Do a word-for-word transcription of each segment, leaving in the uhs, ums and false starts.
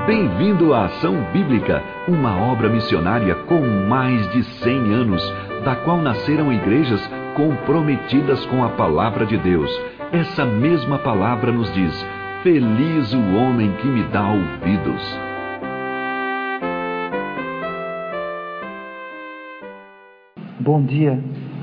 Bem-vindo à Ação Bíblica, uma obra missionária com mais de cem anos, da qual nasceram igrejas comprometidas com a palavra de Deus. Essa mesma palavra nos diz: feliz o homem que me dá ouvidos. Bom dia.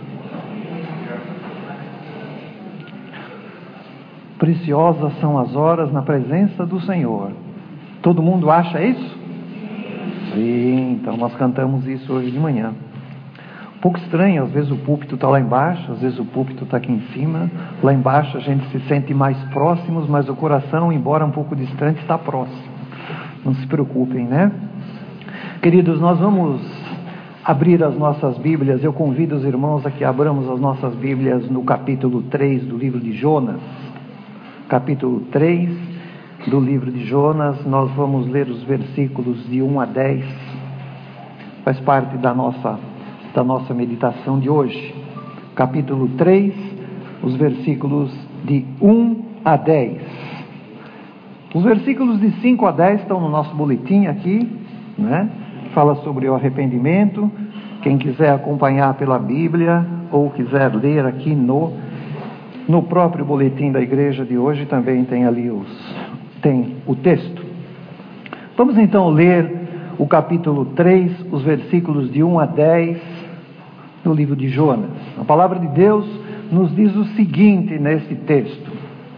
Preciosas são as horas na presença do Senhor. Todo mundo acha isso? Sim, então nós cantamos isso hoje de manhã. Um pouco estranho, às vezes o púlpito está lá embaixo, às vezes o púlpito está aqui em cima. Lá embaixo a gente se sente mais próximos, mas o coração, embora um pouco distante, está próximo. Não se preocupem, né? Queridos, nós vamos abrir as nossas Bíblias. Eu convido os irmãos a que abramos as nossas Bíblias no capítulo três do livro de Jonas. Capítulo três do livro de Jonas. Nós vamos ler os versículos de um a dez. Faz parte da nossa, da nossa meditação de hoje. Capítulo três, os versículos de um a dez. Os versículos de cinco a dez estão no nosso boletim aqui, né? Fala sobre o arrependimento. Quem quiser acompanhar pela Bíblia ou quiser ler aqui no, no próprio boletim da igreja de hoje, também tem ali os, tem o texto. Vamos então ler o capítulo três, os versículos de um a dez do livro de Jonas. A palavra de Deus nos diz o seguinte nesse texto: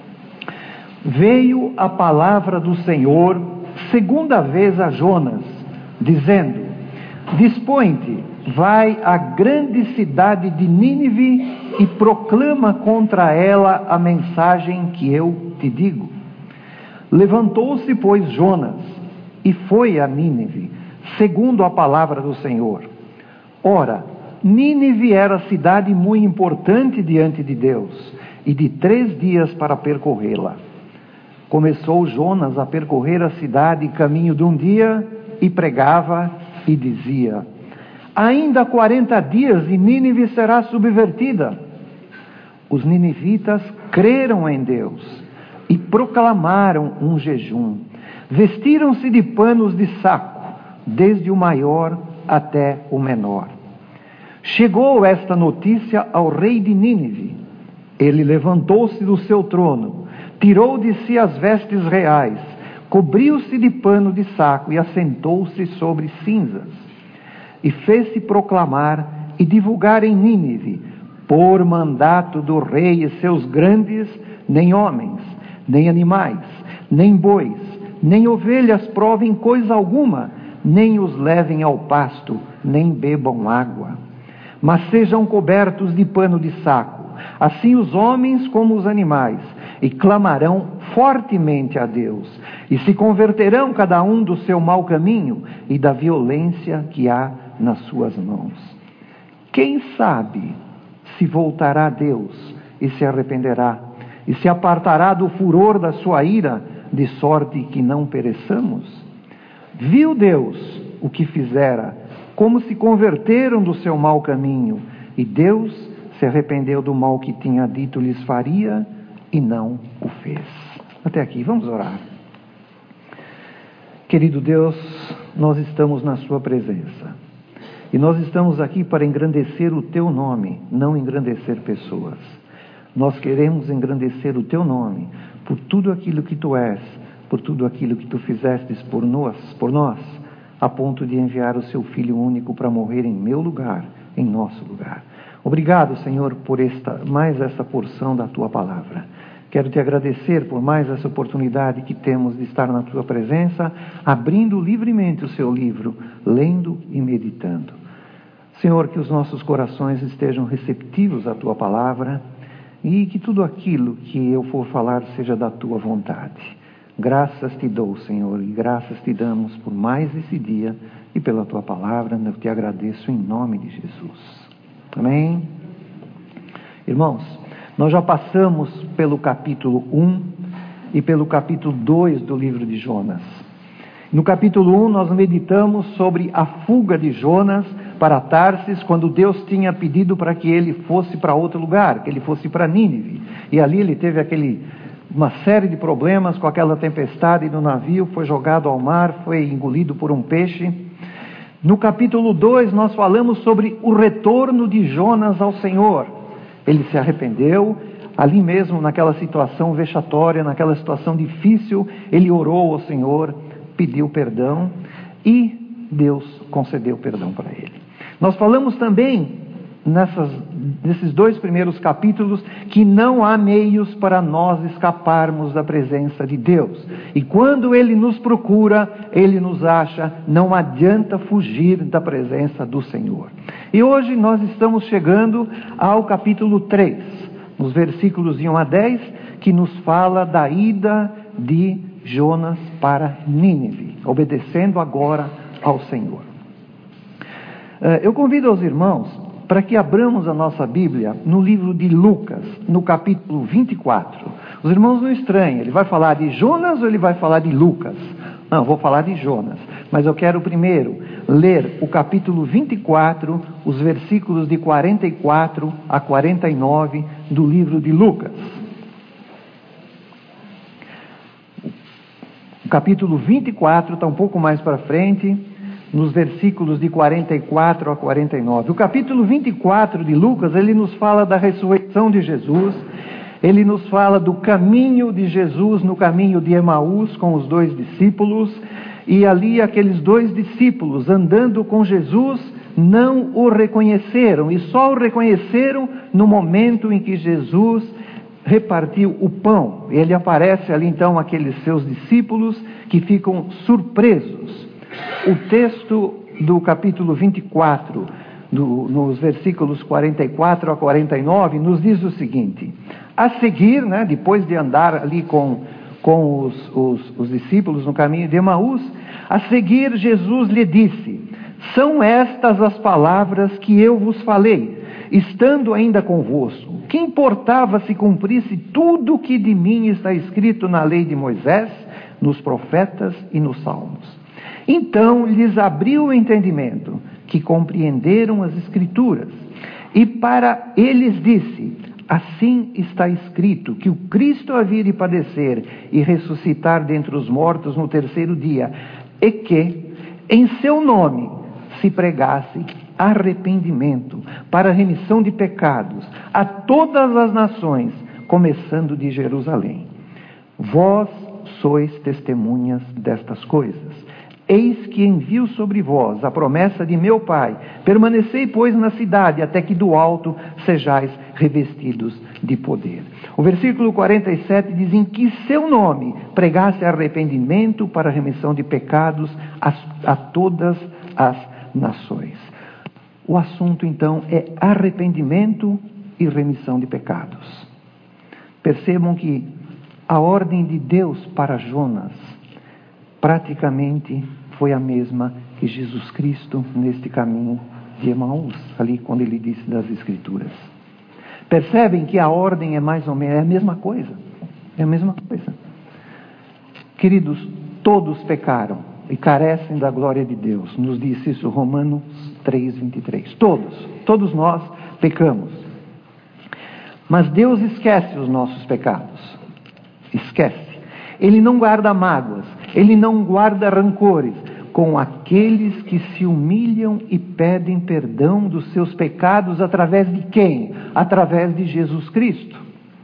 veio a palavra do Senhor segunda vez a Jonas, dizendo: dispõe-te, vai à grande cidade de Nínive e proclama contra ela a mensagem que eu te digo. Levantou-se, pois, Jonas e foi a Nínive, segundo a palavra do Senhor. Ora, Nínive era cidade muito importante diante de Deus, e de três dias para percorrê-la. Começou Jonas a percorrer a cidade caminho de um dia, e pregava e dizia: ainda quarenta dias e Nínive será subvertida. Os ninivitas creram em Deus e proclamaram um jejum. Vestiram-se de panos de saco, desde o maior até o menor. Chegou esta notícia ao rei de Nínive. Ele levantou-se do seu trono, tirou de si as vestes reais, cobriu-se de pano de saco e assentou-se sobre cinzas. E fez-se proclamar e divulgar em Nínive, por mandato do rei e seus grandes, nem homens, nem animais, nem bois, nem ovelhas provem coisa alguma, nem os levem ao pasto, nem bebam água, mas sejam cobertos de pano de saco, assim os homens como os animais, e clamarão fortemente a Deus, e se converterão cada um do seu mau caminho e da violência que há nas suas mãos. Quem sabe se voltará a Deus e se arrependerá, e se apartará do furor da sua ira, de sorte que não pereçamos? Viu Deus o que fizera, como se converteram do seu mau caminho, e Deus se arrependeu do mal que tinha dito lhes faria, e não o fez. Até aqui, vamos orar. Querido Deus, nós estamos na sua presença, e nós estamos aqui para engrandecer o teu nome, não engrandecer pessoas. Nós queremos engrandecer o teu nome, por tudo aquilo que tu és, por tudo aquilo que tu fizestes por nós, por nós, a ponto de enviar o seu Filho único para morrer em meu lugar, em nosso lugar. Obrigado, Senhor, por esta, mais essa porção da tua palavra. Quero te agradecer por mais essa oportunidade que temos de estar na tua presença, abrindo livremente o seu livro, lendo e meditando. Senhor, que os nossos corações estejam receptivos à tua palavra e que tudo aquilo que eu for falar seja da tua vontade. Graças te dou, Senhor, e graças te damos por mais esse dia e pela tua palavra. Eu te agradeço em nome de Jesus. Amém? Irmãos, nós já passamos pelo capítulo um e pelo capítulo dois do livro de Jonas. No capítulo um nós meditamos sobre a fuga de Jonas para Tarsis, quando Deus tinha pedido para que ele fosse para outro lugar, que ele fosse para Nínive. E ali ele teve aquele uma série de problemas com aquela tempestade no navio, foi jogado ao mar, foi engolido por um peixe. No capítulo dois nós falamos sobre o retorno de Jonas ao Senhor. Ele se arrependeu, ali mesmo naquela situação vexatória, naquela situação difícil, ele orou ao Senhor, pediu perdão e Deus concedeu perdão para ele. Nós falamos também nessas, nesses dois primeiros capítulos que não há meios para nós escaparmos da presença de Deus. E quando Ele nos procura, Ele nos acha, não adianta fugir da presença do Senhor. E hoje nós estamos chegando ao capítulo três, nos versículos de um a dez, que nos fala da ida de Jonas para Nínive, obedecendo agora ao Senhor. Eu convido aos irmãos para que abramos a nossa Bíblia no livro de Lucas, no capítulo vinte e quatro. Os irmãos não estranhem, ele vai falar de Jonas ou ele vai falar de Lucas? Não, vou falar de Jonas, mas eu quero primeiro ler o capítulo vinte e quatro, os versículos de quarenta e quatro a quarenta e nove do livro de Lucas. O capítulo vinte e quatro está um pouco mais para frente, nos versículos de quarenta e quatro a quarenta e nove. O capítulo vinte e quatro de Lucas, ele nos fala da ressurreição de Jesus, ele nos fala do caminho de Jesus no caminho de Emaús com os dois discípulos, e ali aqueles dois discípulos andando com Jesus não o reconheceram, e só o reconheceram no momento em que Jesus repartiu o pão. Ele aparece ali então aqueles seus discípulos que ficam surpresos. O texto do capítulo vinte e quatro, do, nos versículos quarenta e quatro a quarenta e nove, nos diz o seguinte: a seguir, né, depois de andar ali com, com os, os, os discípulos no caminho de Emaús, a seguir Jesus lhe disse: são estas as palavras que eu vos falei, estando ainda convosco. Que importava se cumprisse tudo o que de mim está escrito na lei de Moisés, nos profetas e nos salmos? Então lhes abriu o entendimento, que compreenderam as Escrituras. E para eles disse: assim está escrito, que o Cristo havia de padecer e ressuscitar dentre os mortos no terceiro dia, e que em seu nome se pregasse arrependimento para remissão de pecados a todas as nações, começando de Jerusalém. Vós sois testemunhas destas coisas. Eis que envio sobre vós a promessa de meu Pai. Permanecei, pois, na cidade, até que do alto sejais revestidos de poder. O versículo quarenta e sete diz: em que seu nome pregasse arrependimento para remissão de pecados a, a todas as nações. O assunto, então, é arrependimento e remissão de pecados. Percebam que a ordem de Deus para Jonas praticamente foi a mesma que Jesus Cristo neste caminho de Emaús, ali quando ele disse das Escrituras. Percebem que a ordem é mais ou menos é a mesma coisa, é a mesma coisa. Queridos, todos pecaram e carecem da glória de Deus, nos diz isso Romanos três, vinte e três. Todos, todos nós pecamos. Mas Deus esquece os nossos pecados, esquece. Ele não guarda mágoas, Ele não guarda rancores com aqueles que se humilham e pedem perdão dos seus pecados através de quem? Através de Jesus Cristo.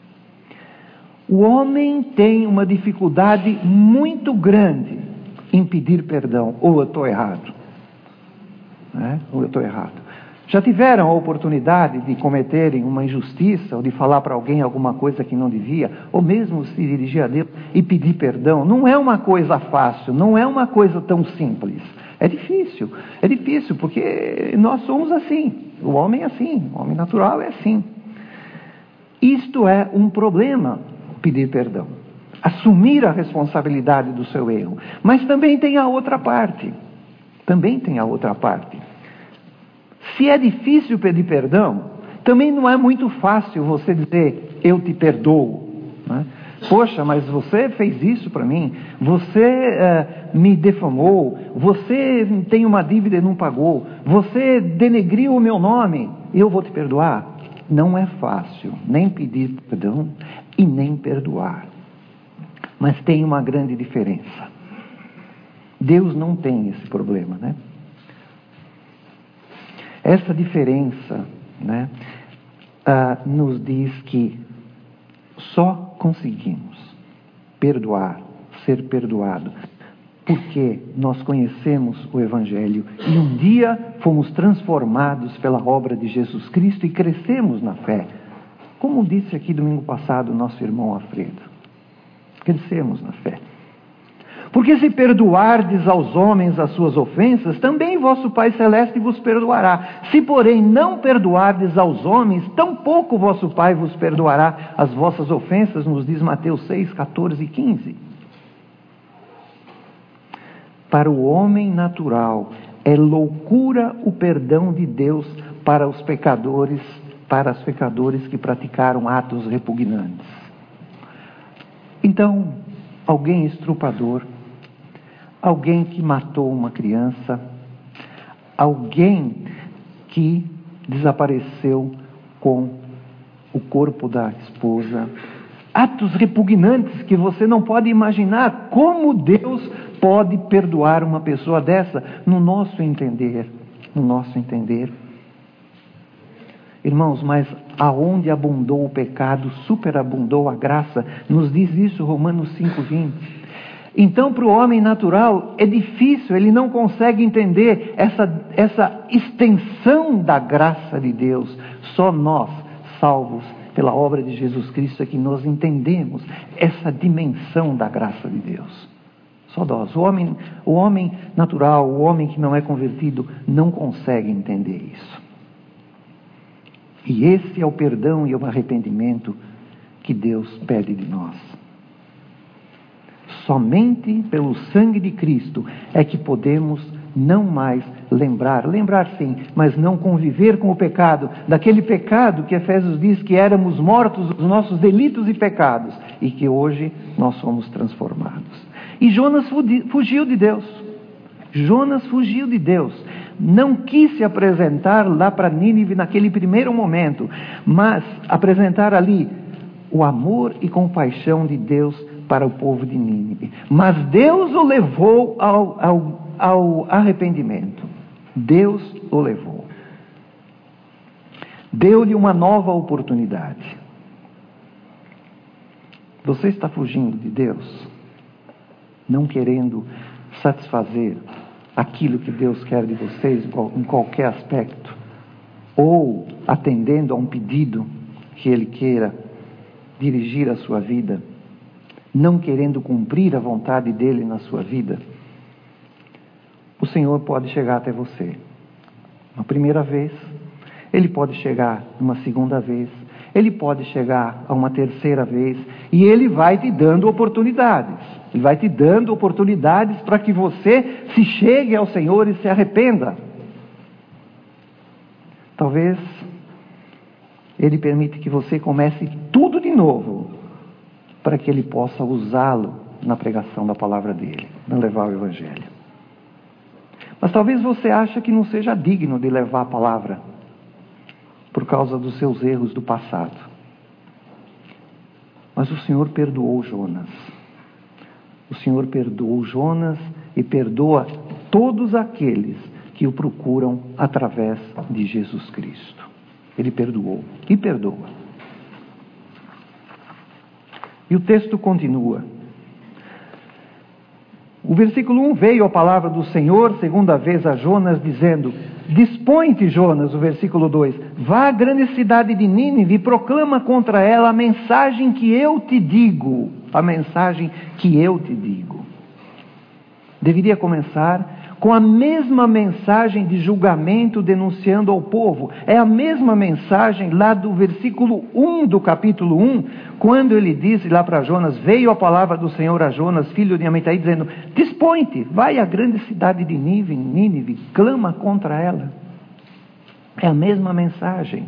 O homem tem uma dificuldade muito grande em pedir perdão. Ou eu estou errado? Né? Ou eu estou errado? Já tiveram a oportunidade de cometerem uma injustiça, ou de falar para alguém alguma coisa que não devia, ou mesmo se dirigir a Deus e pedir perdão? Não é uma coisa fácil, não é uma coisa tão simples. É difícil, é difícil, porque nós somos assim, o homem é assim, o homem natural é assim. Isto é um problema, pedir perdão, assumir a responsabilidade do seu erro. Mas também tem a outra parte, também tem a outra parte. Se é difícil pedir perdão, também não é muito fácil você dizer, eu te perdoo. Né? Poxa, mas você fez isso para mim, você uh, me defamou, você tem uma dívida e não pagou, você denegriu o meu nome, eu vou te perdoar. Não é fácil nem pedir perdão e nem perdoar. Mas tem uma grande diferença. Deus não tem esse problema, né? Essa diferença, né, ah, nos diz que só conseguimos perdoar, ser perdoado, porque nós conhecemos o Evangelho e um dia fomos transformados pela obra de Jesus Cristo e crescemos na fé. Como disse aqui domingo passado o nosso irmão Alfredo, crescemos na fé. Porque se perdoardes aos homens as suas ofensas, também vosso Pai Celeste vos perdoará. Se porém não perdoardes aos homens, tampouco vosso Pai vos perdoará as vossas ofensas, nos diz Mateus seis, catorze e quinze. Para o homem natural, é loucura o perdão de Deus para os pecadores, para os pecadores que praticaram atos repugnantes. Então, alguém estrupador, alguém que matou uma criança, alguém que desapareceu com o corpo da esposa, atos repugnantes que você não pode imaginar. Como Deus pode perdoar uma pessoa dessa? No nosso entender, no nosso entender. Irmãos, mas aonde abundou o pecado, superabundou a graça. Nos diz isso Romanos cinco, vinte. Então, para o homem natural, é difícil, ele não consegue entender essa, essa extensão da graça de Deus. Só nós, salvos pela obra de Jesus Cristo, é que nós entendemos essa dimensão da graça de Deus. Só nós. O homem, o homem natural, o homem que não é convertido, não consegue entender isso. E esse é o perdão e o arrependimento que Deus pede de nós. Somente pelo sangue de Cristo é que podemos não mais lembrar, lembrar sim, mas não conviver com o pecado, daquele pecado que Efésios diz que éramos mortos dos nossos delitos e pecados, e que hoje nós somos transformados. E Jonas fugiu de Deus, Jonas fugiu de Deus, não quis se apresentar lá para Nínive naquele primeiro momento, mas apresentar ali o amor e compaixão de Deus para o povo de Nínive. Mas Deus o levou ao, ao, ao arrependimento. Deus o levou. Deu-lhe uma nova oportunidade. Você está fugindo de Deus, não querendo satisfazer aquilo que Deus quer de vocês em qualquer aspecto, ou atendendo a um pedido que Ele queira dirigir a sua vida, não querendo cumprir a vontade dEle na sua vida, o Senhor pode chegar até você uma primeira vez, Ele pode chegar uma segunda vez, Ele pode chegar a uma terceira vez, e Ele vai te dando oportunidades, Ele vai te dando oportunidades para que você se chegue ao Senhor e se arrependa. Talvez Ele permite que você comece tudo de novo, para que Ele possa usá-lo na pregação da palavra dEle, na levar o Evangelho. Mas talvez você ache que não seja digno de levar a palavra, por causa dos seus erros do passado. Mas o Senhor perdoou Jonas. O Senhor perdoou Jonas e perdoa todos aqueles que o procuram através de Jesus Cristo. Ele perdoou e perdoa. E o texto continua. O versículo um, veio a palavra do Senhor, segunda vez a Jonas, dizendo, dispõe-te, Jonas, o versículo dois, vá à grande cidade de Nínive e proclama contra ela a mensagem que eu te digo, a mensagem que eu te digo. Deveria começar com a mesma mensagem de julgamento denunciando ao povo. É a mesma mensagem lá do versículo um do capítulo um, quando ele disse lá para Jonas, veio a palavra do Senhor a Jonas, filho de Amitai, dizendo, dispõe-te, vai à grande cidade de Nínive, Nínive, clama contra ela. É a mesma mensagem.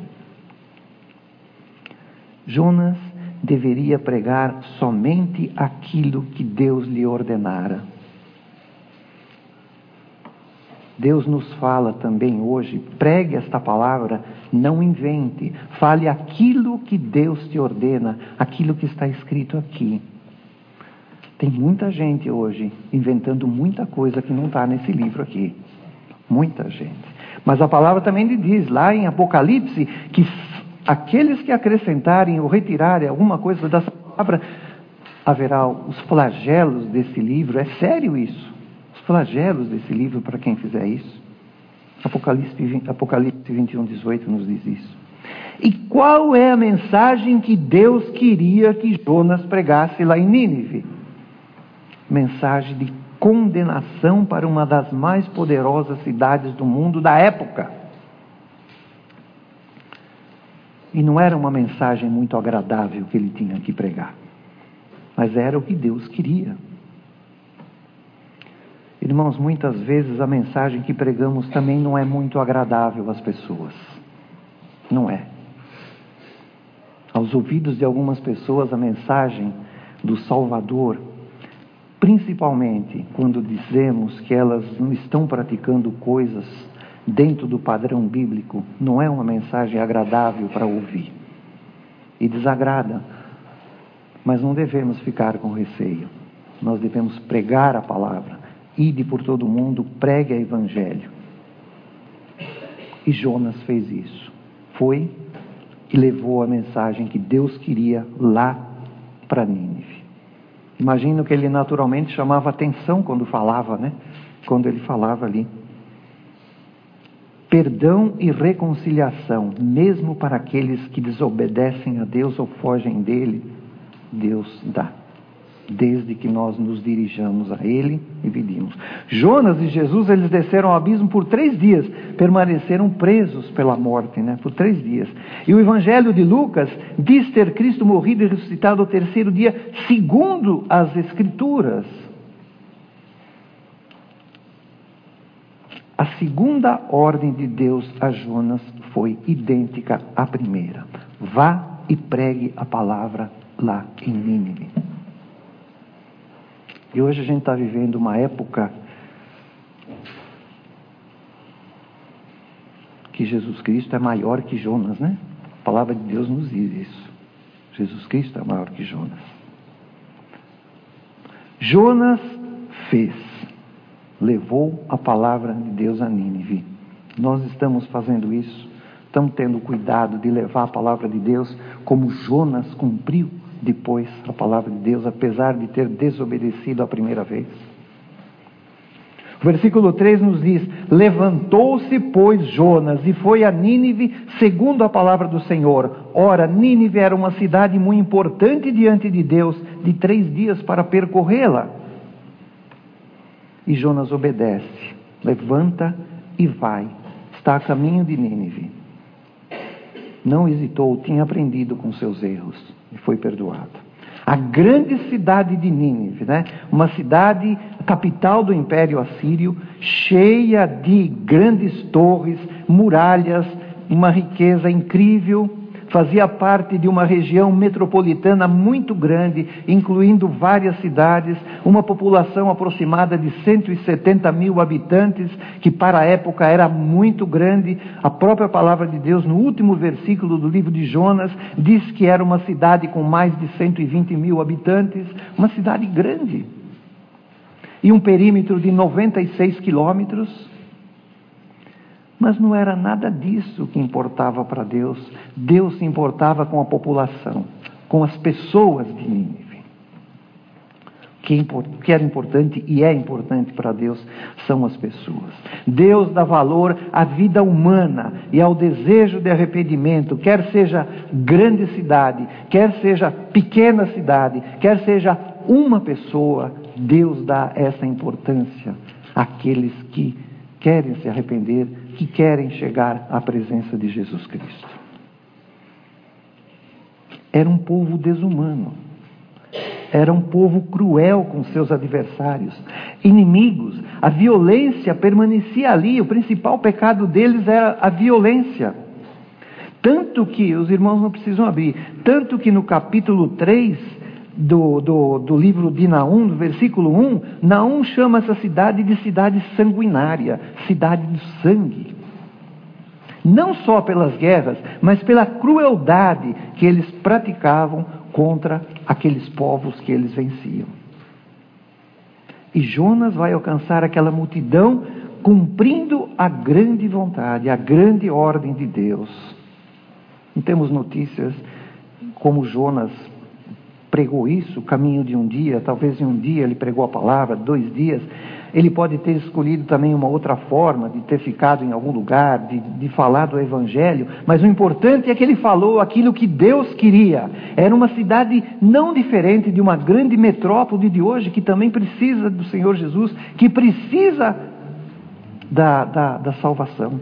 Jonas deveria pregar somente aquilo que Deus lhe ordenara. Deus nos fala também hoje, pregue esta palavra, não invente, fale aquilo que Deus te ordena, aquilo que está escrito aqui. Tem muita gente hoje inventando muita coisa que não está nesse livro aqui. Muita gente. Mas a palavra também lhe diz, lá em Apocalipse, que aqueles que acrescentarem ou retirarem alguma coisa dessa palavra, haverá os flagelos desse livro. É sério isso. Os flagelos desse livro para quem fizer isso. Apocalipse, Apocalipse vinte e um, dezoito nos diz isso. E qual é a mensagem que Deus queria que Jonas pregasse lá em Nínive? Mensagem de condenação para uma das mais poderosas cidades do mundo da época. E não era uma mensagem muito agradável que ele tinha que pregar, mas era o que Deus queria. Irmãos, muitas vezes a mensagem que pregamos também não é muito agradável às pessoas. Não é. Aos ouvidos de algumas pessoas, a mensagem do Salvador, principalmente quando dizemos que elas não estão praticando coisas dentro do padrão bíblico, não é uma mensagem agradável para ouvir. E desagrada. Mas não devemos ficar com receio. Nós devemos pregar a palavra. Ide por todo o mundo, pregue o evangelho. E Jonas fez isso. Foi e levou a mensagem que Deus queria lá para Nínive. Imagino que ele naturalmente chamava atenção quando falava, né? Quando ele falava ali. Perdão e reconciliação, mesmo para aqueles que desobedecem a Deus ou fogem dele, Deus dá. Desde que nós nos dirijamos a Ele e pedimos. Jonas e Jesus, eles desceram ao abismo por três dias, permaneceram presos pela morte, né? Por três dias. E o Evangelho de Lucas diz ter Cristo morrido e ressuscitado ao terceiro dia, segundo as Escrituras. A segunda ordem de Deus a Jonas foi idêntica à primeira. Vá e pregue a palavra lá em Nínive. E hoje a gente está vivendo uma época que Jesus Cristo é maior que Jonas, né? A palavra de Deus nos diz isso. Jesus Cristo é maior que Jonas. Jonas fez, levou a palavra de Deus a Nínive. Nós estamos fazendo isso, estamos tendo cuidado de levar a palavra de Deus como Jonas cumpriu depois a palavra de Deus, apesar de ter desobedecido a primeira vez. O versículo três nos diz: levantou-se, pois, Jonas e foi a Nínive segundo a palavra do Senhor. Ora, Nínive era uma cidade muito importante diante de Deus, de três dias para percorrê-la. E Jonas obedece, levanta e vai, está a caminho de Nínive. Não hesitou, tinha aprendido com seus erros e foi perdoado. A grande cidade de Nínive, né? Uma cidade, capital do Império Assírio, cheia de grandes torres, muralhas, uma riqueza incrível, fazia parte de uma região metropolitana muito grande, incluindo várias cidades, uma população aproximada de cento e setenta mil habitantes, que para a época era muito grande. A própria palavra de Deus, no último versículo do livro de Jonas, diz que era uma cidade com mais de cento e vinte mil habitantes, uma cidade grande. E um perímetro de noventa e seis quilômetros. Mas não era nada disso que importava para Deus. Deus se importava com a população, com as pessoas de Nínive. O que era importante e é importante para Deus são as pessoas. Deus dá valor à vida humana e ao desejo de arrependimento, quer seja grande cidade, quer seja pequena cidade, quer seja uma pessoa. Deus dá essa importância àqueles que querem se arrepender, que querem chegar à presença de Jesus Cristo. Era um povo desumano. Era um povo cruel com seus adversários, inimigos. A violência permanecia ali. O principal pecado deles era a violência. Tanto que, os irmãos não precisam abrir, tanto que no capítulo três do, do, do livro de Naum, no versículo um, Naum chama essa cidade de cidade sanguinária, cidade do sangue. Não só pelas guerras, mas pela crueldade que eles praticavam contra aqueles povos que eles venciam. E Jonas vai alcançar aquela multidão cumprindo a grande vontade, a grande ordem de Deus. Não temos notícias como Jonas pregou isso, caminho de um dia, talvez em um dia ele pregou a palavra, dois dias. Ele pode ter escolhido também uma outra forma de ter ficado em algum lugar, de, de falar do Evangelho, mas o importante é que ele falou aquilo que Deus queria. Era uma cidade não diferente de uma grande metrópole de hoje, que também precisa do Senhor Jesus, que precisa da, da, da salvação.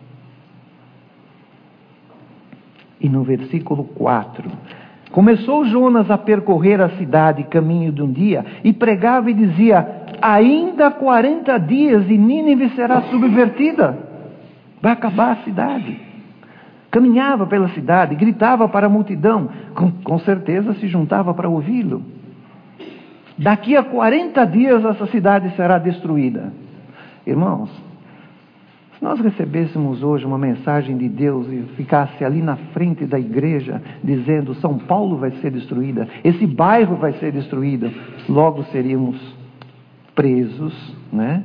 E no versículo quatro... Começou Jonas a percorrer a cidade caminho de um dia, e pregava e dizia: ainda quarenta dias e Nínive será subvertida. Vai acabar a cidade. Caminhava pela cidade, gritava para a multidão, com, com certeza se juntava para ouvi-lo. Daqui a quarenta dias essa cidade será destruída. Irmãos, se nós recebêssemos hoje uma mensagem de Deus e ficasse ali na frente da igreja dizendo: São Paulo vai ser destruída, esse bairro vai ser destruído, logo seríamos presos, né?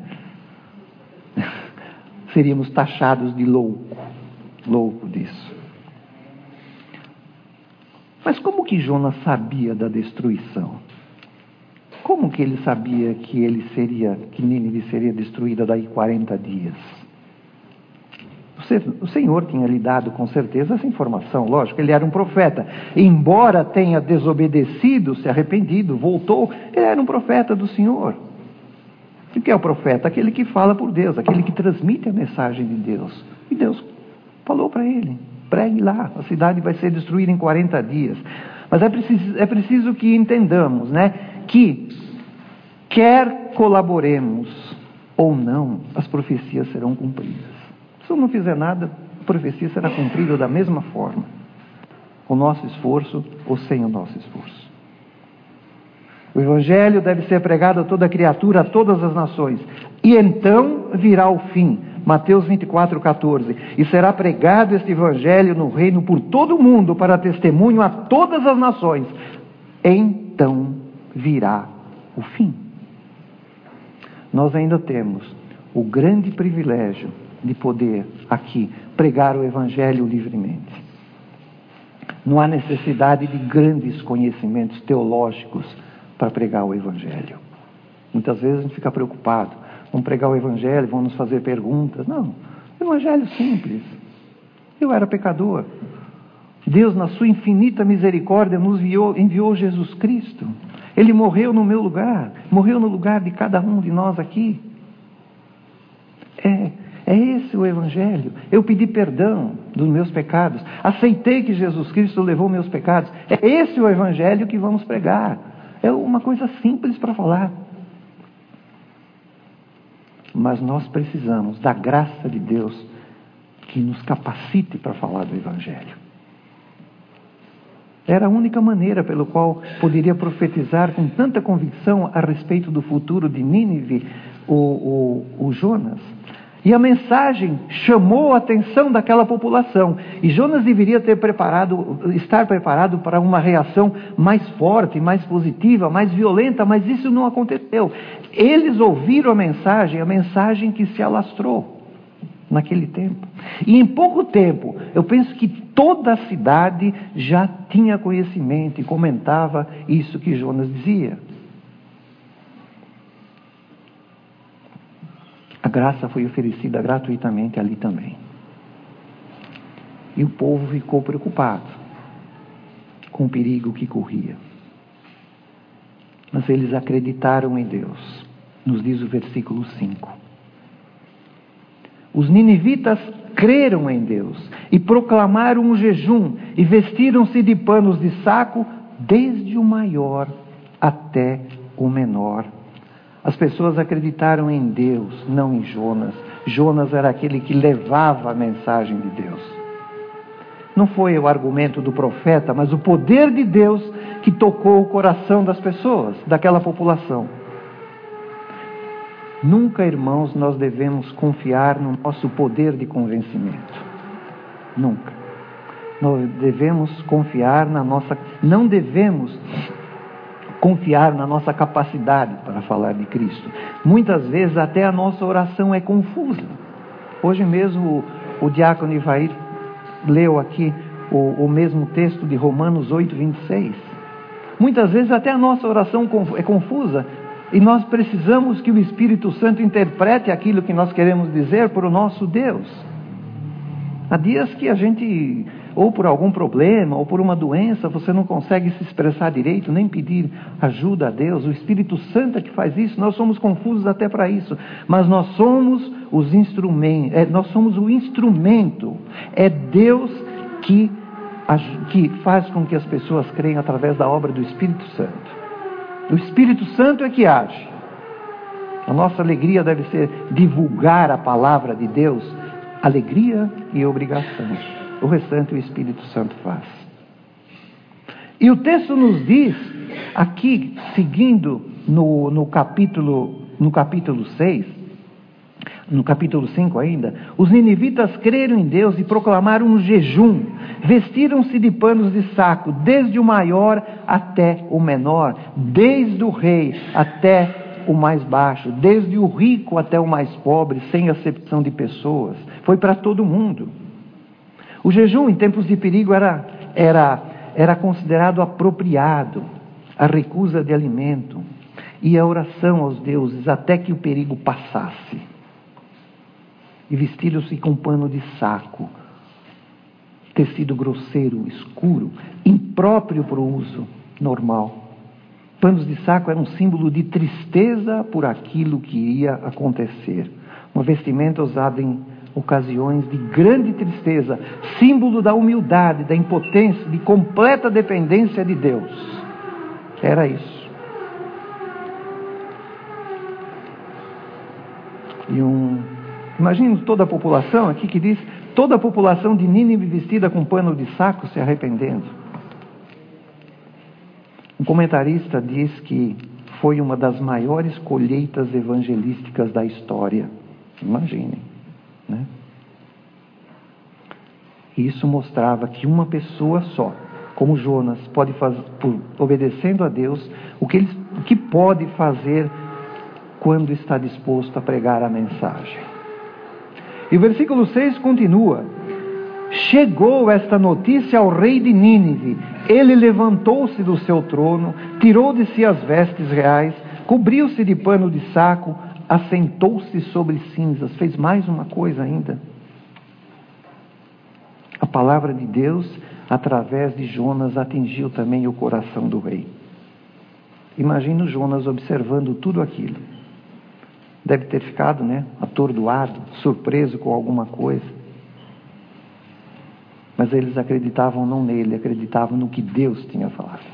Seríamos taxados de louco, louco disso. Mas como que Jonas sabia da destruição? Como que ele sabia que ele seria, que Nínive seria destruída daí quarenta dias? O Senhor tinha lhe dado com certeza essa informação, lógico, ele era um profeta. Embora tenha desobedecido, se arrependido, voltou, ele era um profeta do Senhor. E o que é o profeta? Aquele que fala por Deus, aquele que transmite a mensagem de Deus. E Deus falou para ele: pregue lá, a cidade vai ser destruída em quarenta dias. Mas é preciso, é preciso que entendamos, né, que quer colaboremos ou não, as profecias serão cumpridas. Se eu não fizer nada, a profecia será cumprida da mesma forma, com o nosso esforço ou sem o nosso esforço. O Evangelho deve ser pregado a toda criatura, a todas as nações, e então virá o fim. Mateus vinte e quatro, catorze. E será pregado este Evangelho no reino por todo o mundo, para testemunho a todas as nações. Então virá o fim. Nós ainda temos o grande privilégio de poder aqui pregar o Evangelho livremente. Não há necessidade de grandes conhecimentos teológicos para pregar o Evangelho. Muitas vezes a gente fica preocupado: vamos pregar o Evangelho, vamos nos fazer perguntas. Não, Evangelho simples. Eu era pecador. Deus, na sua infinita misericórdia, nos enviou, enviou Jesus Cristo. Ele morreu no meu lugar, morreu no lugar de cada um de nós aqui. É É esse o Evangelho. Eu pedi perdão dos meus pecados, aceitei que Jesus Cristo levou meus pecados. É esse o Evangelho que vamos pregar. É uma coisa simples para falar. Mas nós precisamos da graça de Deus que nos capacite para falar do Evangelho. Era a única maneira pelo qual poderia profetizar com tanta convicção a respeito do futuro de Nínive, o, o, o Jonas. E a mensagem chamou a atenção daquela população. E Jonas deveria ter preparado, estar preparado para uma reação mais forte, mais positiva, mais violenta, mas isso não aconteceu. Eles ouviram a mensagem, a mensagem que se alastrou naquele tempo. E em pouco tempo, eu penso que toda a cidade já tinha conhecimento e comentava isso que Jonas dizia. A graça foi oferecida gratuitamente ali também. E o povo ficou preocupado com o perigo que corria. Mas eles acreditaram em Deus. Nos diz o versículo cinco. Os ninivitas creram em Deus e proclamaram um jejum e vestiram-se de panos de saco, desde o maior até o menor. As pessoas acreditaram em Deus, não em Jonas. Jonas era aquele que levava a mensagem de Deus. Não foi o argumento do profeta, mas o poder de Deus que tocou o coração das pessoas, daquela população. Nunca, irmãos, nós devemos confiar no nosso poder de convencimento. Nunca. Nós devemos confiar na nossa... Não devemos confiar na nossa capacidade para falar de Cristo. Muitas vezes até a nossa oração é confusa. Hoje mesmo o, o diácono Ivair leu aqui o, o mesmo texto de Romanos oito, vinte e seis. Muitas vezes até a nossa oração é confusa e nós precisamos que o Espírito Santo interprete aquilo que nós queremos dizer para o nosso Deus. Há dias que a gente, ou por algum problema, ou por uma doença, você não consegue se expressar direito, nem pedir ajuda a Deus. O Espírito Santo é que faz isso. Nós somos confusos até para isso. Mas nós somos os instrumentos, é, nós somos o instrumento. É Deus que, que faz com que as pessoas creiam através da obra do Espírito Santo. O Espírito Santo é que age. A nossa alegria deve ser divulgar a palavra de Deus. Alegria e obrigação. O restante o Espírito Santo faz. E o texto nos diz, aqui, seguindo no, no capítulo, no capítulo seis, no capítulo cinco ainda, os ninivitas creram em Deus e proclamaram um jejum, vestiram-se de panos de saco, desde o maior até o menor, desde o rei até o mais baixo, desde o rico até o mais pobre, sem acepção de pessoas. Foi para todo mundo. O jejum em tempos de perigo era, era, era considerado apropriado, a recusa de alimento e a oração aos deuses até que o perigo passasse. E vestiram-se com pano de saco, tecido grosseiro, escuro, impróprio para o uso normal. Panos de saco eram um símbolo de tristeza por aquilo que iria acontecer. Uma vestimenta usada em ocasiões de grande tristeza, símbolo da humildade, da impotência, de completa dependência de Deus. Era isso. E um... Imagine toda a população aqui que diz, toda a população de Nínive vestida com pano de saco se arrependendo. Um comentarista diz que foi uma das maiores colheitas evangelísticas da história. Imaginem, né? Isso mostrava que uma pessoa só, como Jonas, pode fazer, por, obedecendo a Deus, o que, ele, o que pode fazer quando está disposto a pregar a mensagem. E o versículo seis continua: chegou esta notícia ao rei de Nínive. Ele levantou-se do seu trono, tirou de si as vestes reais, cobriu-se de pano de saco, assentou-se sobre cinzas. Fez mais uma coisa ainda. A palavra de Deus, através de Jonas, atingiu também o coração do rei. Imagina o Jonas observando tudo aquilo. Deve ter ficado, né, atordoado, surpreso com alguma coisa. Mas eles acreditavam não nele, acreditavam no que Deus tinha falado.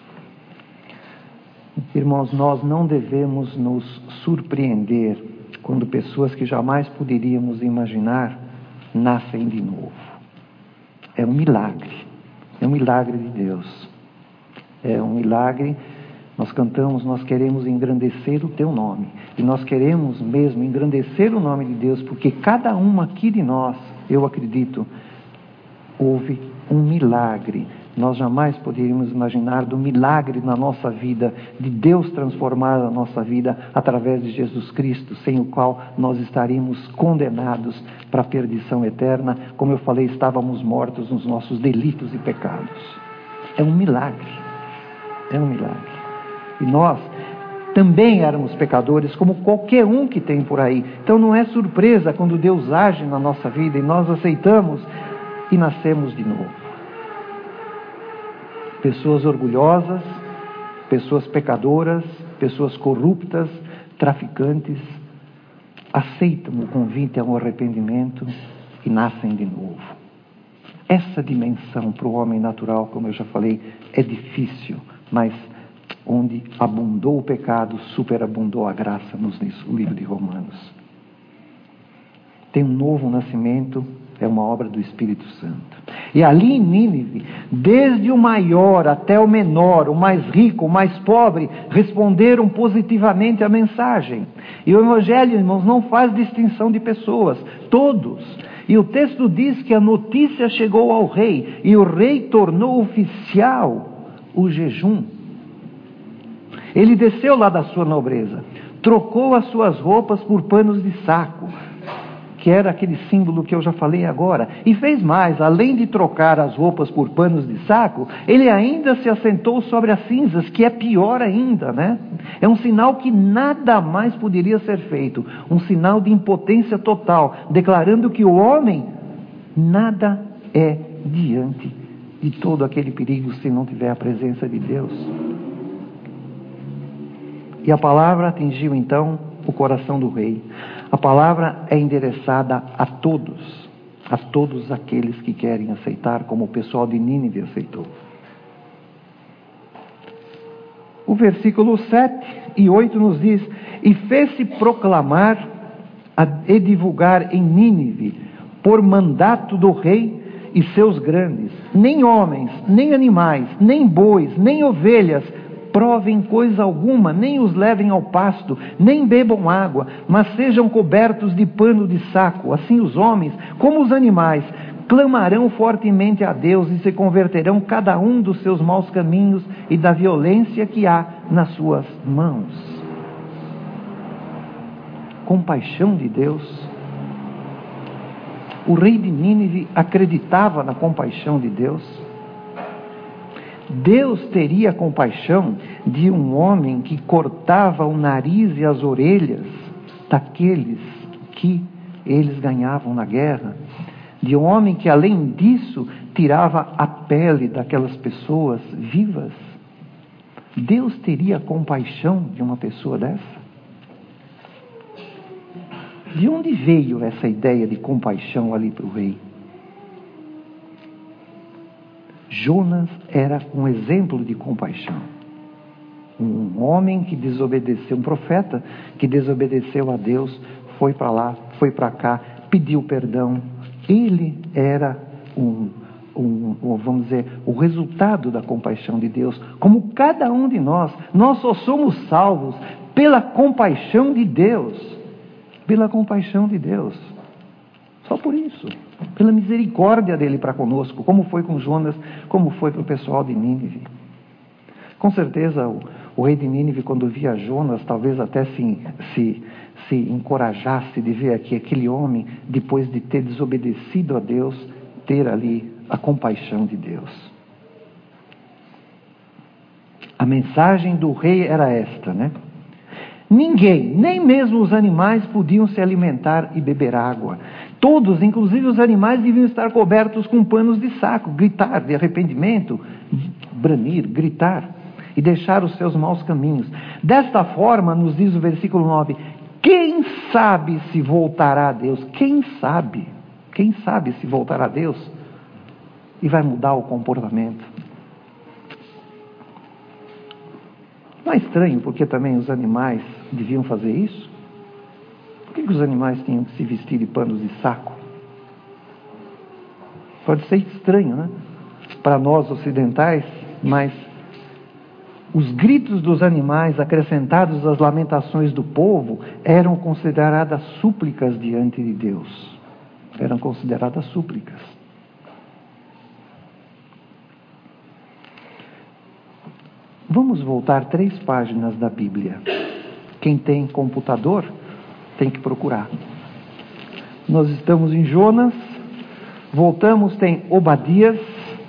Irmãos, nós não devemos nos surpreender quando pessoas que jamais poderíamos imaginar nascem de novo. É um milagre, é um milagre de Deus. É um milagre. Nós cantamos, nós queremos engrandecer o teu nome. E nós queremos mesmo engrandecer o nome de Deus, porque cada um aqui de nós, eu acredito, houve um milagre. Nós jamais poderíamos imaginar do milagre na nossa vida, de Deus transformar a nossa vida através de Jesus Cristo, sem o qual nós estaríamos condenados para a perdição eterna. Como eu falei, estávamos mortos nos nossos delitos e pecados. É um milagre. É um milagre. E nós também éramos pecadores, como qualquer um que tem por aí. Então não é surpresa quando Deus age na nossa vida e nós aceitamos e nascemos de novo. Pessoas orgulhosas, pessoas pecadoras, pessoas corruptas, traficantes, aceitam o convite ao arrependimento e nascem de novo. Essa dimensão para o homem natural, como eu já falei, é difícil, mas onde abundou o pecado, superabundou a graça, nos diz o livro de Romanos. Tem um novo nascimento, é uma obra do Espírito Santo. E ali em Nínive, desde o maior até o menor, o mais rico, o mais pobre, responderam positivamente à mensagem. E o Evangelho, irmãos, não faz distinção de pessoas, todos. E o texto diz que a notícia chegou ao rei, e o rei tornou oficial o jejum. Ele desceu lá da sua nobreza, trocou as suas roupas por panos de saco, que era aquele símbolo que eu já falei agora, e fez mais. Além de trocar as roupas por panos de saco, ele ainda se assentou sobre as cinzas, que é pior ainda, né? É um sinal que nada mais poderia ser feito, um sinal de impotência total, declarando que o homem nada é diante de todo aquele perigo se não tiver a presença de Deus. E a palavra atingiu então o coração do rei. A palavra é endereçada a todos, a todos aqueles que querem aceitar, como o pessoal de Nínive aceitou. O versículo sete e oito nos diz: e fez-se proclamar e divulgar em Nínive, por mandato do rei e seus grandes, nem homens, nem animais, nem bois, nem ovelhas provem coisa alguma, nem os levem ao pasto, nem bebam água, mas sejam cobertos de pano de saco. Assim os homens, como os animais, clamarão fortemente a Deus e se converterão cada um dos seus maus caminhos e da violência que há nas suas mãos. Compaixão de Deus. O rei de Nínive acreditava na compaixão de Deus. Deus teria compaixão de um homem que cortava o nariz e as orelhas daqueles que eles ganhavam na guerra, de um homem que além disso tirava a pele daquelas pessoas vivas. Deus teria compaixão de uma pessoa dessa? De onde veio essa ideia de compaixão ali para o rei? Jonas era um exemplo de compaixão. Um homem que desobedeceu, um profeta que desobedeceu a Deus, foi para lá, foi para cá, pediu perdão. Ele era um, um, um, vamos dizer, o resultado da compaixão de Deus. Como cada um de nós, nós só somos salvos pela compaixão de Deus. Pela compaixão de Deus. Só por isso. Pela misericórdia dele para conosco, como foi com Jonas, como foi para o pessoal de Nínive. Com certeza o, o rei de Nínive, quando via Jonas, talvez até se, se, se encorajasse de ver aqui aquele homem, depois de ter desobedecido a Deus, ter ali a compaixão de Deus. A mensagem do rei era esta, né? Ninguém, nem mesmo os animais, podiam se alimentar e beber água. Todos, inclusive os animais, deviam estar cobertos com panos de saco, gritar de arrependimento, branir, gritar e deixar os seus maus caminhos. Desta forma, nos diz o versículo nove, quem sabe se voltará a Deus? Quem sabe? Quem sabe se voltará a Deus? E vai mudar o comportamento. Não é estranho porque também os animais deviam fazer isso? Por que os animais tinham que se vestir de panos de saco? Pode ser estranho, né? Para nós ocidentais, mas os gritos dos animais acrescentados às lamentações do povo eram consideradas súplicas diante de Deus. Eram consideradas súplicas. Vamos voltar três páginas da Bíblia. Quem tem computador tem que procurar. Nós estamos em Jonas, voltamos, tem Obadias,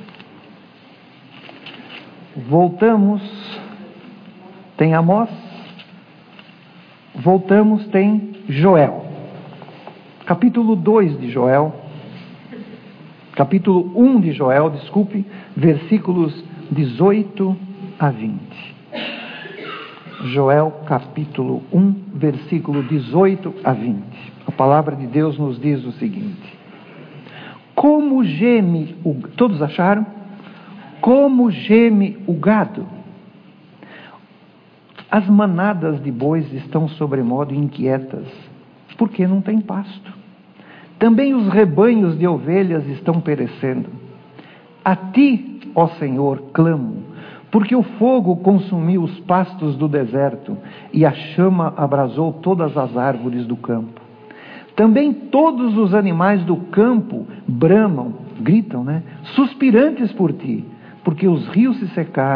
voltamos, tem Amós, voltamos, tem Joel. Capítulo dois de Joel, capítulo um de Joel, desculpe, versículos dezoito a vinte. Joel capítulo um, versículo dezoito a vinte. A palavra de Deus nos diz o seguinte: como geme o... Todos acharam? Como geme o gado? As manadas de bois estão sobremodo inquietas, porque não tem pasto. Também os rebanhos de ovelhas estão perecendo. A ti, ó Senhor, clamo, porque o fogo consumiu os pastos do deserto e a chama abrasou todas as árvores do campo. Também todos os animais do campo bramam, gritam, né? Suspirantes por ti, porque os rios se secaram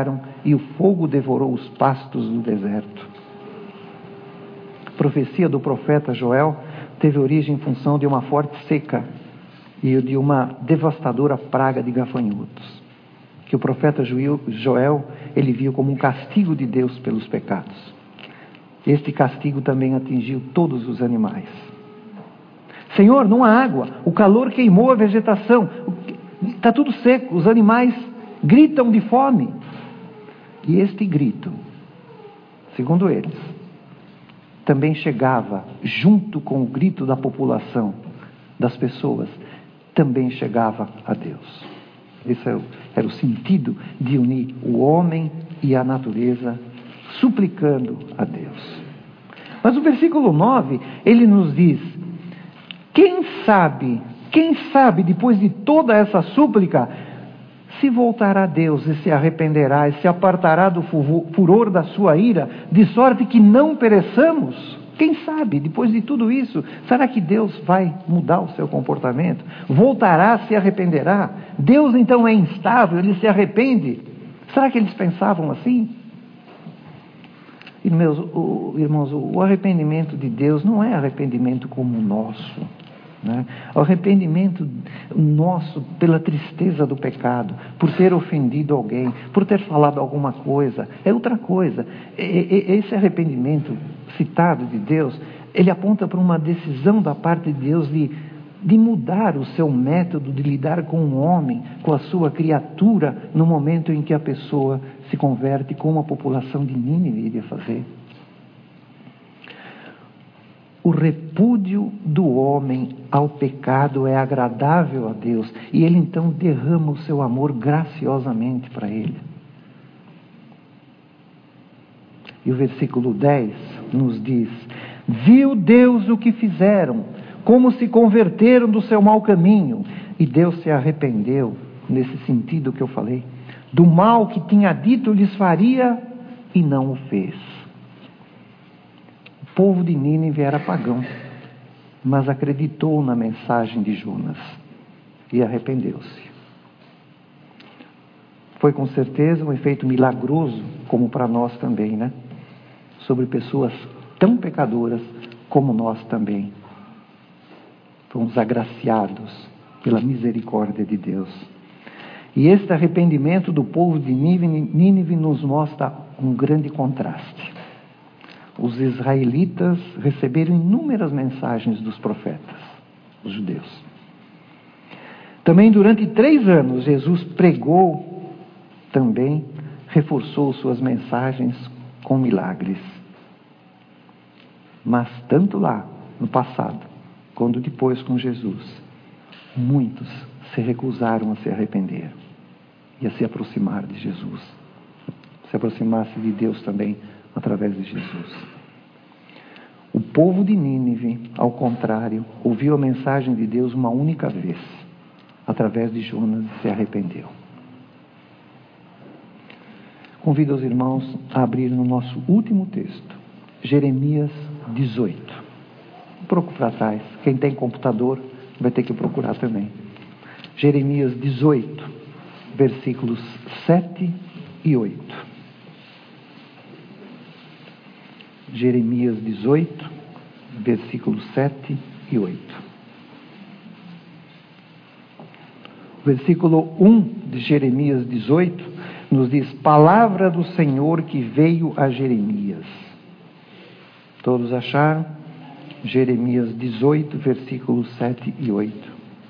e o fogo devorou os pastos do deserto. A profecia do profeta Joel teve origem em função de uma forte seca e de uma devastadora praga de gafanhotos, que o profeta Joel, ele viu como um castigo de Deus pelos pecados. Este castigo também atingiu todos os animais. Senhor, não há água, o calor queimou a vegetação, está tudo seco, os animais gritam de fome. E este grito, segundo eles, também chegava junto com o grito da população, das pessoas, também chegava a Deus. Esse era o, era o sentido de unir o homem e a natureza, suplicando a Deus. Mas o versículo nove, ele nos diz: quem sabe, quem sabe, depois de toda essa súplica, se voltará a Deus e se arrependerá e se apartará do furor da sua ira, de sorte que não pereçamos? Quem sabe, depois de tudo isso, será que Deus vai mudar o seu comportamento? Voltará, se arrependerá? Deus então é instável, ele se arrepende? Será que eles pensavam assim? Irmãos, o, irmãos, o arrependimento de Deus não é arrependimento como o nosso, né? O arrependimento nosso pela tristeza do pecado, por ter ofendido alguém, por ter falado alguma coisa, é outra coisa. Esse arrependimento citado de Deus, ele aponta para uma decisão da parte de Deus de, de mudar o seu método de lidar com o homem, com a sua criatura, no momento em que a pessoa se converte, como a população de Nínive iria fazer. O repúdio do homem ao pecado é agradável a Deus, e Ele então derrama o seu amor graciosamente para ele. E o versículo dez nos diz: viu Deus o que fizeram, como se converteram do seu mau caminho, e Deus se arrependeu, nesse sentido que eu falei, do mal que tinha dito lhes faria e não o fez. O povo de Nínive era pagão, mas acreditou na mensagem de Jonas e arrependeu-se. Foi com certeza um efeito milagroso, como para nós também, né? Sobre pessoas tão pecadoras como nós também. Fomos agraciados pela misericórdia de Deus. E este arrependimento do povo de Nínive nos mostra um grande contraste. Os israelitas receberam inúmeras mensagens dos profetas, os judeus. Também durante três anos, Jesus pregou, também reforçou suas mensagens com milagres. Mas tanto lá, no passado, quanto depois com Jesus, muitos se recusaram a se arrepender e a se aproximar de Jesus. Se aproximasse de Deus também através de Jesus. O povo de Nínive, ao contrário, ouviu a mensagem de Deus uma única vez, através de Jonas, e se arrependeu. Convido os irmãos a abrir no nosso último texto, Jeremias dezoito. Um pouco para trás. Quem tem computador vai ter que procurar também. Jeremias dezoito, versículos sete e oito. Jeremias dezoito, versículos sete e oito. Versículo um de Jeremias dezoito nos diz: palavra do Senhor que veio a Jeremias. Todos acharam? Jeremias dezoito, versículos sete e oito.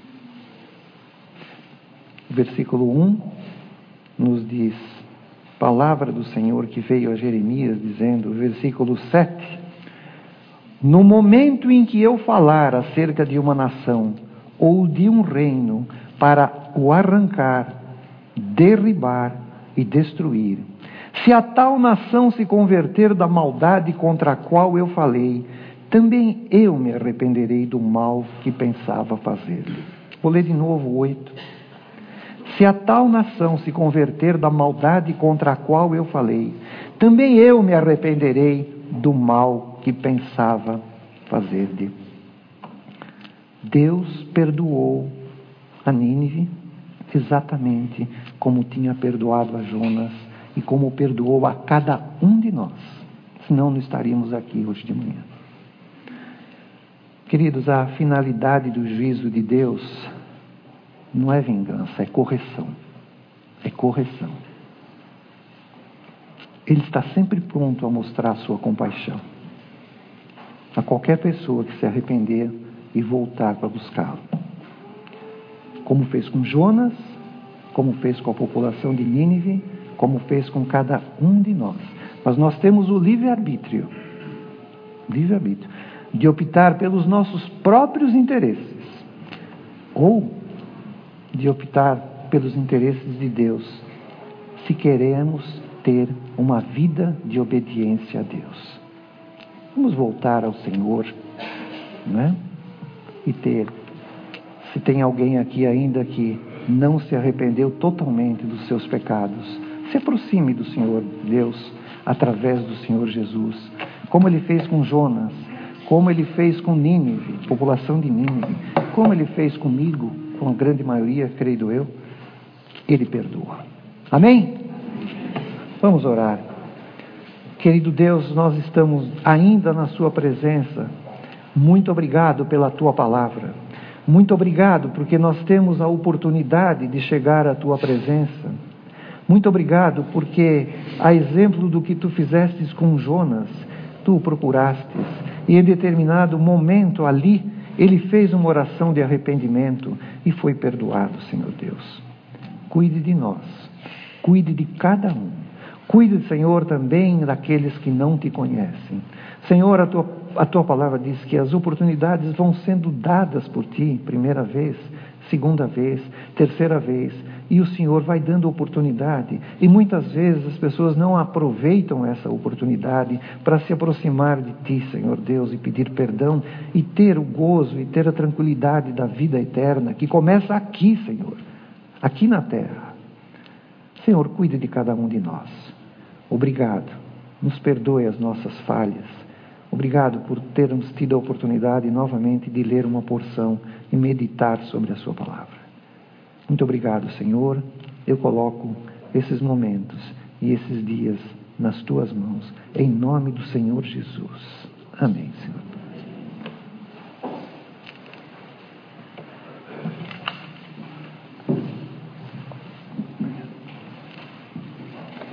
Versículo um nos diz: palavra do Senhor que veio a Jeremias, dizendo, versículo sete: no momento em que eu falar acerca de uma nação ou de um reino para o arrancar, derribar e destruir, se a tal nação se converter da maldade contra a qual eu falei, também eu me arrependerei do mal que pensava fazer-lhe. Vou ler de novo oito. Se a tal nação se converter da maldade contra a qual eu falei, também eu me arrependerei do mal que pensava fazer-lhe. Deus perdoou a Nínive exatamente como tinha perdoado a Jonas e como perdoou a cada um de nós. Senão não estaríamos aqui hoje de manhã. Queridos, a finalidade do juízo de Deus não é vingança, é correção. É correção. Ele está sempre pronto a mostrar a sua compaixão a qualquer pessoa que se arrepender e voltar para buscá-lo. Como fez com Jonas, como fez com a população de Nínive, como fez com cada um de nós. Mas nós temos o livre-arbítrio, livre-arbítrio, de optar pelos nossos próprios interesses, ou de optar pelos interesses de Deus, se queremos ter uma vida de obediência a Deus. Vamos voltar ao Senhor, né? E ter, se tem alguém aqui ainda que não se arrependeu totalmente dos seus pecados, se aproxime do Senhor Deus através do Senhor Jesus, como Ele fez com Jonas, como Ele fez com Nínive, população de Nínive, como Ele fez comigo, com a grande maioria, creio eu. Ele perdoa. Amém? Vamos orar. Querido Deus, nós estamos ainda na Sua presença. Muito obrigado pela Tua palavra. Muito obrigado porque nós temos a oportunidade de chegar à Tua presença. Muito obrigado porque, a exemplo do que Tu fizestes com Jonas, Tu o procurastes e em determinado momento ali, ele fez uma oração de arrependimento e foi perdoado, Senhor Deus. Cuide de nós, cuide de cada um. Cuide, Senhor, também daqueles que não Te conhecem. Senhor, a tua, a tua palavra diz que as oportunidades vão sendo dadas por Ti, primeira vez, segunda vez, terceira vez, e o Senhor vai dando oportunidade. E muitas vezes as pessoas não aproveitam essa oportunidade para se aproximar de Ti, Senhor Deus, e pedir perdão, e ter o gozo, e ter a tranquilidade da vida eterna, que começa aqui, Senhor, aqui na terra. Senhor, cuide de cada um de nós. Obrigado. Nos perdoe as nossas falhas. Obrigado por termos tido a oportunidade novamente de ler uma porção e meditar sobre a Sua palavra. Muito obrigado, Senhor. Eu coloco esses momentos e esses dias nas Tuas mãos, em nome do Senhor Jesus. Amém, Senhor.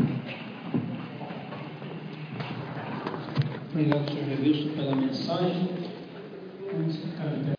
Obrigado, senhor Revilson, pela mensagem.